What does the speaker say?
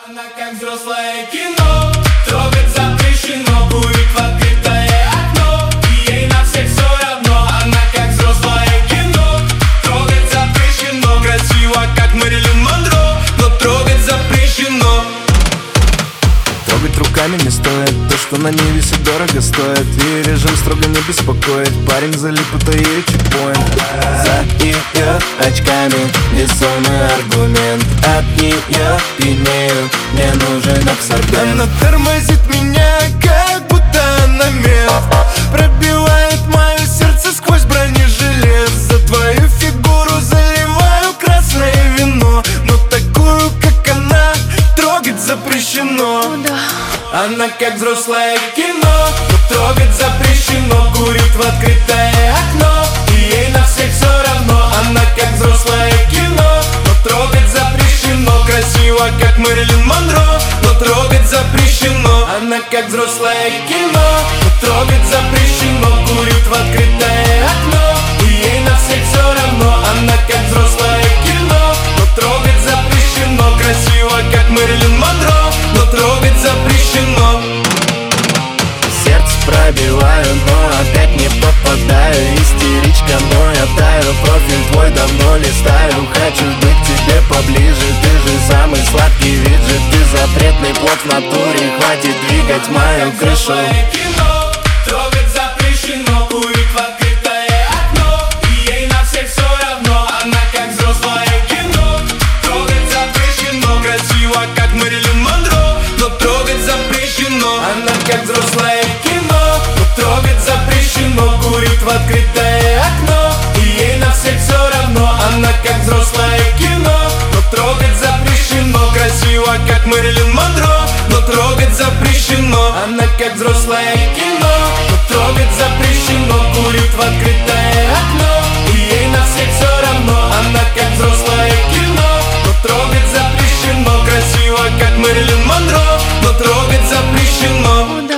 Она как взрослое кино, трогать запрещено, курит в открытое окно, и ей на всех все равно. Она как взрослое кино, трогать запрещено, красиво как Мэрилин Монро, но трогать запрещено. Трогать руками не стоит, то, что на ней висит, дорого стоит. И режим строго не беспокоит, парень залип, это ее чекпоинт. За ее очками весомый аргумент, от нее пьянею, мне нужен абсорбент. Она тормозит меня, как будто она мент, пробивает мое сердце сквозь бронежилет. За твою фигуру заливаю красное вино, но такую, как она, трогать запрещено. Она как взрослое кино, но трогать запрещено, курит в открытое окно, и ей на всех все равно. Она как взрослое кино, но трогать запрещено, красиво как Мэрилин Монро, но трогать запрещено. Она как взрослое кино, но трогать запрещено, курит в открытое окно, и ей на всех все равно. Она как взрослое кино, но трогать запрещено, красиво как Мэрилин Монро, но трогать запрещено. Сердце пробиваю, но опять не попадаю. Истеричка, но я таю, профиль твой давно листаю. Хочу быть к тебе поближе, ты же самый сладкий виджет. Ты запретный плод в натуре, хватит двигать мою крышу. Кино, трогать запрещено, курит в открытое окно, и ей на всех все равно. Она как взрослое кино, трогать запрещено, красиво как Мэрилин Монро, но трогать запрещено. Она как взрослое кино, но трогать запрещено, курит в открытое окно, и ей на всех все равно. Она как взрослое кино, но трогать запрещено, красиво как Мэрилин Монро, но трогать запрещено. Она как взрослое кино, но трогать запрещено, курит в открытое окно, и ей на всех все равно. Она как взрослое кино, но трогать запрещено, красиво как Мэрилин Монро, но трогать запрещено.